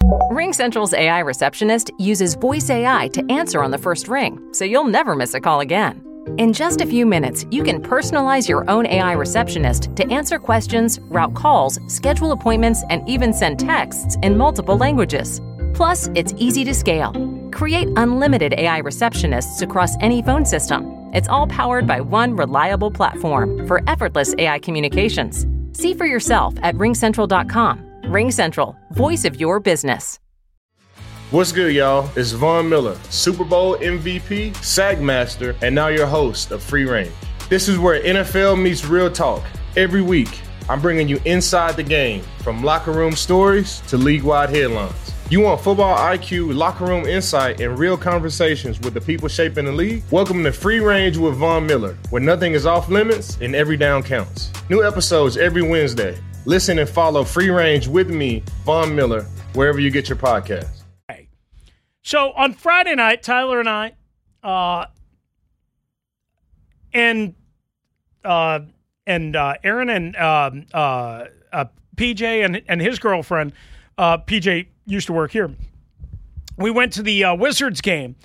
RingCentral's AI receptionist uses voice AI to answer on the first ring, so you'll never miss a call again. In just a few minutes, you can personalize your own AI receptionist to answer questions, route calls, schedule appointments, and even send texts in multiple languages. Plus, it's easy to scale. Create unlimited AI receptionists across any phone system. It's all powered by one reliable platform for effortless AI communications. See for yourself at ringcentral.com. RingCentral, voice of your business. What's good, y'all? It's Von Miller, Super Bowl MVP, SAG Master, and now your host of Free Range. This is where NFL meets real talk. Every week, I'm bringing you inside the game, from locker room stories to league-wide headlines. You want football IQ, locker room insight, and real conversations with the people shaping the league? Welcome to Free Range with Von Miller, where nothing is off limits and every down counts. New episodes every Wednesday. Listen and follow Free Range with me, Von Miller, wherever you get your podcasts. So on Friday night, Tyler and I, and Aaron and PJ and his girlfriend, PJ used to work here. We went to the Wizards game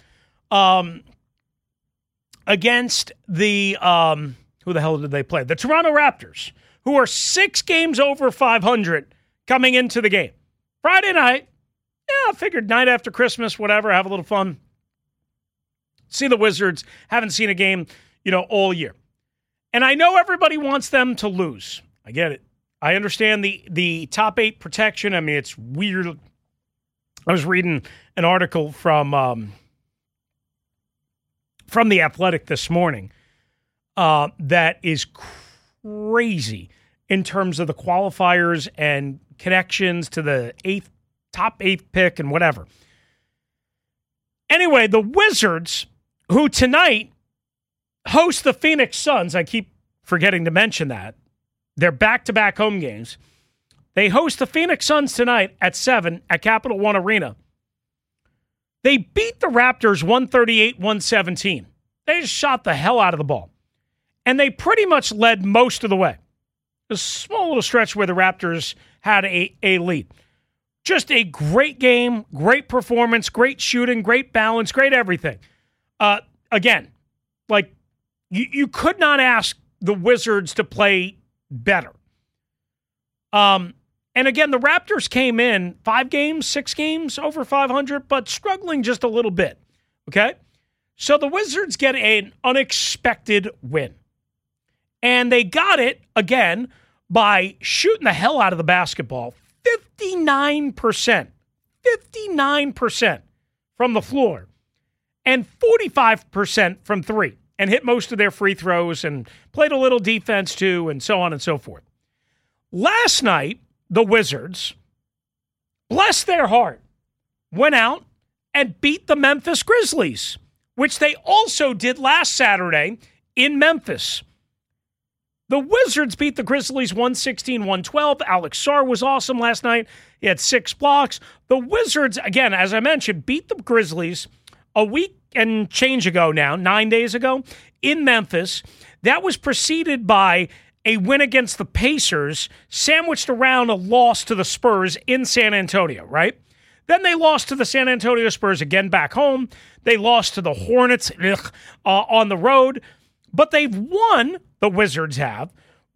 against the who the hell did they play? The Toronto Raptors, who are 6 games over 500 coming into the game. Friday night. Yeah, I figured night after Christmas, whatever, have a little fun. See the Wizards. Haven't seen a game, all year. And I know everybody wants them to lose. I get it. I understand the top 8 protection. I mean, it's weird. I was reading an article from The Athletic this morning that is crazy in terms of the qualifiers and connections to the top 8th pick and whatever. Anyway, the Wizards, who tonight host the Phoenix Suns, I keep forgetting to mention that. They're back-to-back home games. They host the Phoenix Suns tonight at 7 at Capital One Arena. They beat the Raptors 138-117. They just shot the hell out of the ball. And they pretty much led most of the way. A small little stretch where the Raptors had a lead. Just a great game, great performance, great shooting, great balance, great everything. Again, you could not ask the Wizards to play better. And again, the Raptors came in 6 games over 500, but struggling just a little bit. Okay? So the Wizards get an unexpected win. And they got it, again, by shooting the hell out of the basketball. 59% from the floor and 45% from 3, and hit most of their free throws and played a little defense too, and so on and so forth. Last night, the Wizards, bless their heart, went out and beat the Memphis Grizzlies, which they also did last Saturday in Memphis. The Wizards beat the Grizzlies 116-112. Alex Sarr was awesome last night. He had 6 blocks. The Wizards, again, as I mentioned, beat the Grizzlies a week and change ago now, 9 days ago, in Memphis. That was preceded by a win against the Pacers, sandwiched around a loss to the Spurs in San Antonio, right? Then they lost to the San Antonio Spurs again back home. They lost to the Hornets on the road. But they've won, the Wizards have,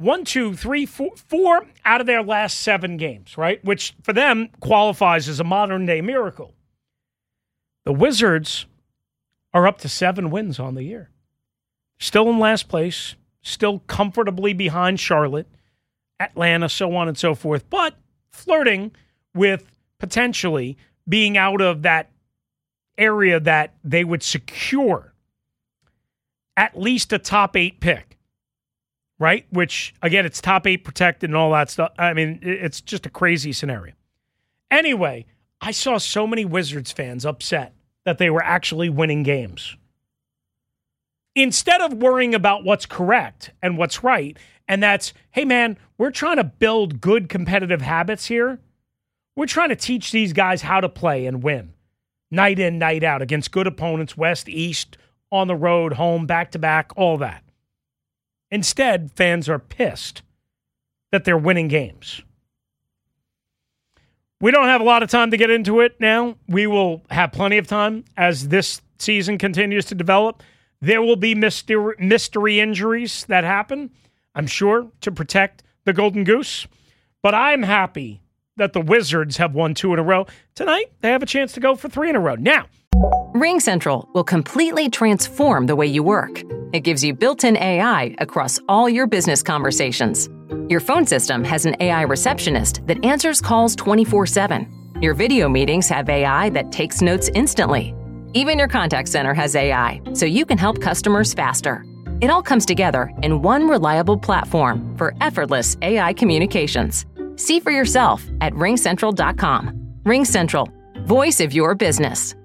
4 out of their last 7 games, right? Which for them qualifies as a modern-day miracle. The Wizards are up to 7 wins on the year. Still in last place, still comfortably behind Charlotte, Atlanta, so on and so forth, but flirting with potentially being out of that area that they would secure at least a top 8 pick, right? Which, again, it's top 8 protected and all that stuff. I mean, it's just a crazy scenario. Anyway, I saw so many Wizards fans upset that they were actually winning games. Instead of worrying about what's correct and what's right, and that's, hey, man, we're trying to build good competitive habits here. We're trying to teach these guys how to play and win night in, night out against good opponents, West, East, on the road, home, back-to-back, all that. Instead, fans are pissed that they're winning games. We don't have a lot of time to get into it now. We will have plenty of time as this season continues to develop. There will be mystery injuries that happen, I'm sure, to protect the Golden Goose. But I'm happy that the Wizards have won 2 in a row. Tonight, they have a chance to go for 3 in a row. Now, RingCentral will completely transform the way you work. It gives you built-in AI across all your business conversations. Your phone system has an AI receptionist that answers calls 24/7. Your video meetings have AI that takes notes instantly. Even your contact center has AI, so you can help customers faster. It all comes together in one reliable platform for effortless AI communications. See for yourself at ringcentral.com. RingCentral, voice of your business.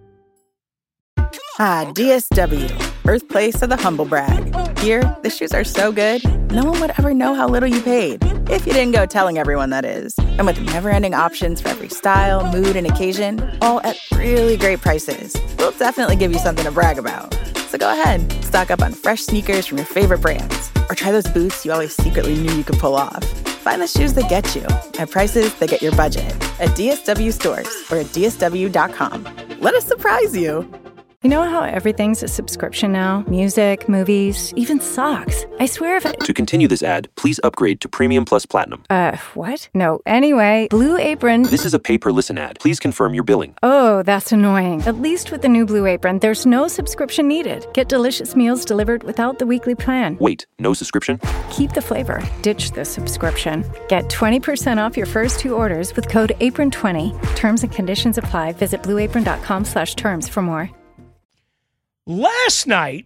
DSW, birthplace of the humble brag. Here, the shoes are so good, no one would ever know how little you paid. If you didn't go telling everyone, that is. And with never-ending options for every style, mood, and occasion, all at really great prices, we'll definitely give you something to brag about. So go ahead, stock up on fresh sneakers from your favorite brands, or try those boots you always secretly knew you could pull off. Find the shoes that get you at prices that get your budget at DSW stores or at DSW.com. Let us surprise you. You know how everything's a subscription now? Music, movies, even socks. I swear if To continue this ad, please upgrade to Premium Plus Platinum. What? No, anyway, Blue Apron... This is a pay-per-listen ad. Please confirm your billing. Oh, that's annoying. At least with the new Blue Apron, there's no subscription needed. Get delicious meals delivered without the weekly plan. Wait, no subscription? Keep the flavor. Ditch the subscription. Get 20% off your first 2 orders with code APRON20. Terms and conditions apply. Visit blueapron.com/terms for more. last night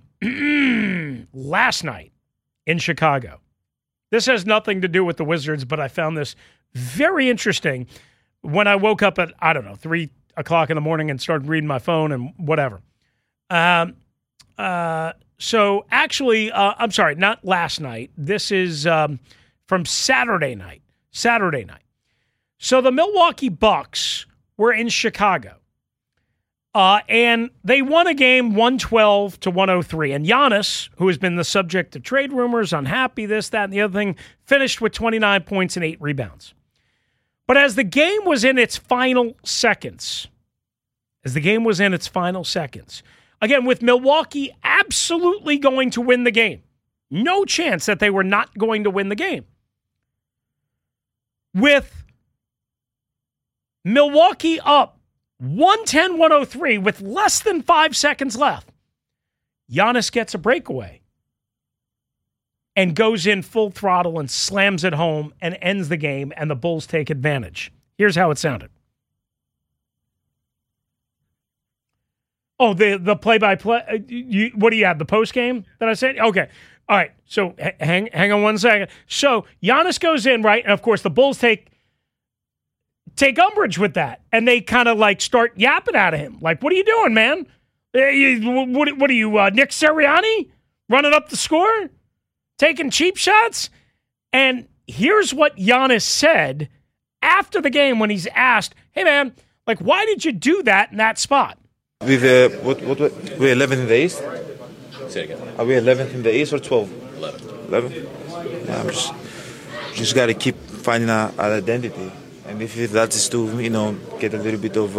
in Chicago, this has nothing to do with the Wizards, but I found this very interesting when I woke up at, 3 o'clock in the morning and started reading my phone and whatever. So actually, I'm sorry, not last night. This is from Saturday night. So the Milwaukee Bucks were in Chicago. And they won a game 112-103. And Giannis, who has been the subject of trade rumors, unhappy, this, that, and the other thing, finished with 29 points and 8 rebounds. But as the game was in its final seconds, again, with Milwaukee absolutely going to win the game, no chance that they were not going to win the game. With Milwaukee up 110-103 with less than 5 seconds left, Giannis gets a breakaway and goes in full throttle and slams it home and ends the game, and the Bulls take advantage. Here's how it sounded. Oh, the play-by-play. What do you have, the post-game that I said? Okay. All right. So hang on 1 second. So Giannis goes in, right? And, of course, the Bulls take umbrage with that, and they kind of like start yapping at him. Like, what are you doing, man? What are you, Nick Sirianni? Running up the score? Taking cheap shots? And here's what Giannis said after the game when he's asked, hey, man, like, why did you do that in that spot? We're 11th in the East? Say it again. Are we 11th in the East or 12? 11. Yeah, I'm just got to keep finding our identity. And if that is to, get a little bit of,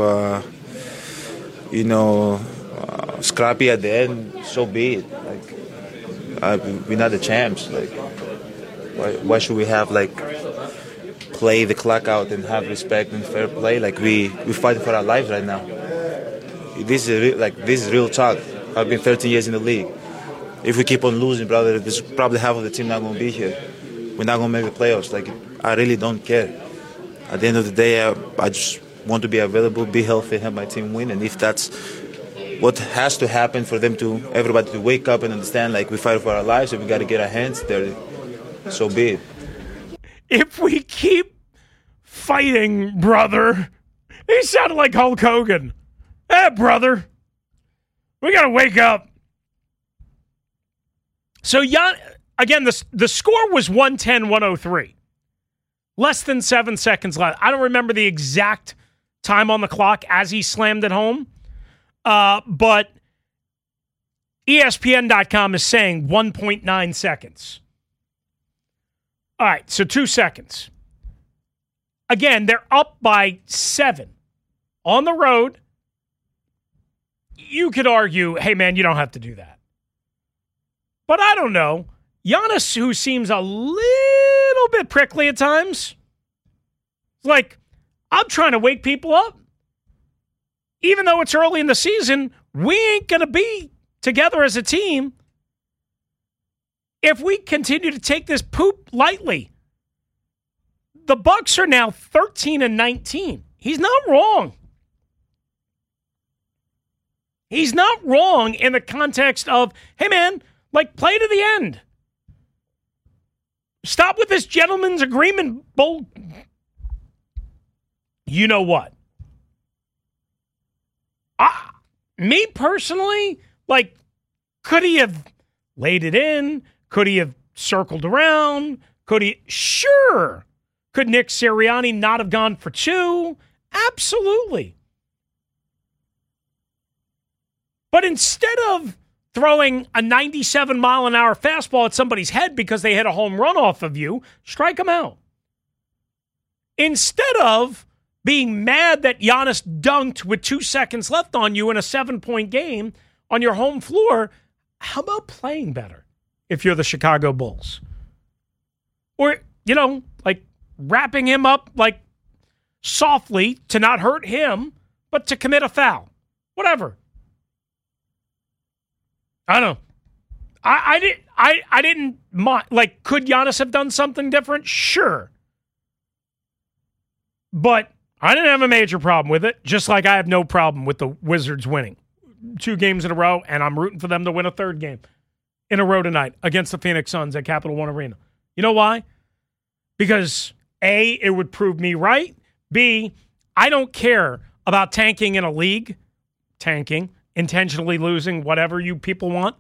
scrappy at the end, so be it. Like, we're not the champs. Like, why should we have, play the clock out and have respect and fair play? Like, we're fighting for our lives right now. This is real talk. I've been 13 years in the league. If we keep on losing, brother, there's probably half of the team not going to be here. We're not going to make the playoffs. Like, I really don't care. At the end of the day, I just want to be available, be healthy, have my team win. And if that's what has to happen for everybody to wake up and understand, like, we fight for our lives and we got to get our hands dirty, so be it. If we keep fighting, brother, he sounded like Hulk Hogan. Hey, brother, we got to wake up. So, again, the score was 110-103. Less than 7 seconds left. I don't remember the exact time on the clock as he slammed it home, but ESPN.com is saying 1.9 seconds. All right, so 2 seconds. Again, they're up by 7 on the road. You could argue, hey, man, you don't have to do that. But I don't know. Giannis, who seems a little bit prickly at times, like, I'm trying to wake people up. Even though it's early in the season, we ain't going to be together as a team if we continue to take this poop lightly. The Bucks are now 13-19. He's not wrong. He's not wrong in the context of, hey, man, like, play to the end. Stop with this gentleman's agreement bull. You know what? Me personally, like, could he have laid it in? Could he have circled around? Could he? Sure. Could Nick Sirianni not have gone for 2? Absolutely. But instead of throwing a 97-mile-an-hour fastball at somebody's head because they hit a home run off of you, strike them out. Instead of being mad that Giannis dunked with 2 seconds left on you in a 7-point game on your home floor, how about playing better if you're the Chicago Bulls? Or, you know, like wrapping him up like softly to not hurt him, but to commit a foul. Whatever. I don't know. I didn't mind. Like, could Giannis have done something different? Sure. But I didn't have a major problem with it, just like I have no problem with the Wizards winning 2 games in a row, and I'm rooting for them to win a 3rd game in a row tonight against the Phoenix Suns at Capital One Arena. You know why? Because A, it would prove me right. B, I don't care about tanking in a league. Tanking. Intentionally losing, whatever you people want.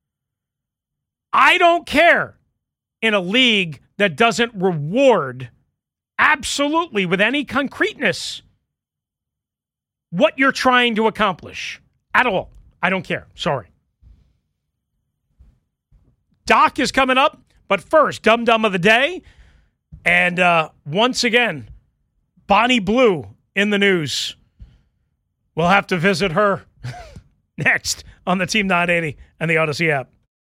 I don't care in a league that doesn't reward absolutely with any concreteness what you're trying to accomplish at all. I don't care. Sorry. Doc is coming up, but first, Dum Dum of the Day. And once again, Bonnie Blue in the news. We'll have to visit her next on the Team 980 and the Odyssey app.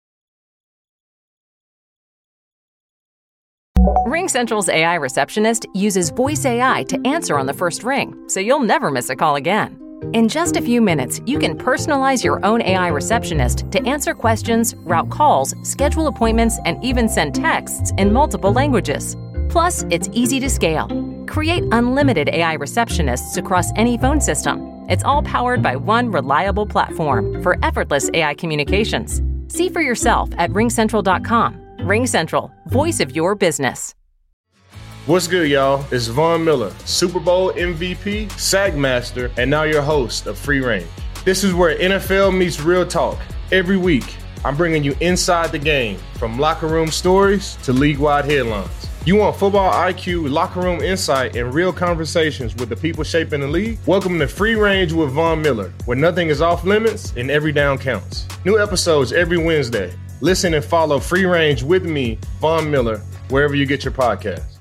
RingCentral's AI receptionist uses voice AI to answer on the first ring, so you'll never miss a call again. In just a few minutes, you can personalize your own AI receptionist to answer questions, route calls, schedule appointments, and even send texts in multiple languages. Plus, it's easy to scale. Create unlimited AI receptionists across any phone system. It's all powered by one reliable platform for effortless AI communications. See for yourself at RingCentral.com. RingCentral, voice of your business. What's good, y'all? It's Von Miller, Super Bowl MVP, SAG Master, and now your host of Free Range. This is where NFL meets real talk. Every week, I'm bringing you inside the game, from locker room stories to league-wide headlines. You want football IQ, locker room insight, and real conversations with the people shaping the league? Welcome to Free Range with Von Miller, where nothing is off limits and every down counts. New episodes every Wednesday. Listen and follow Free Range with me, Von Miller, wherever you get your podcasts.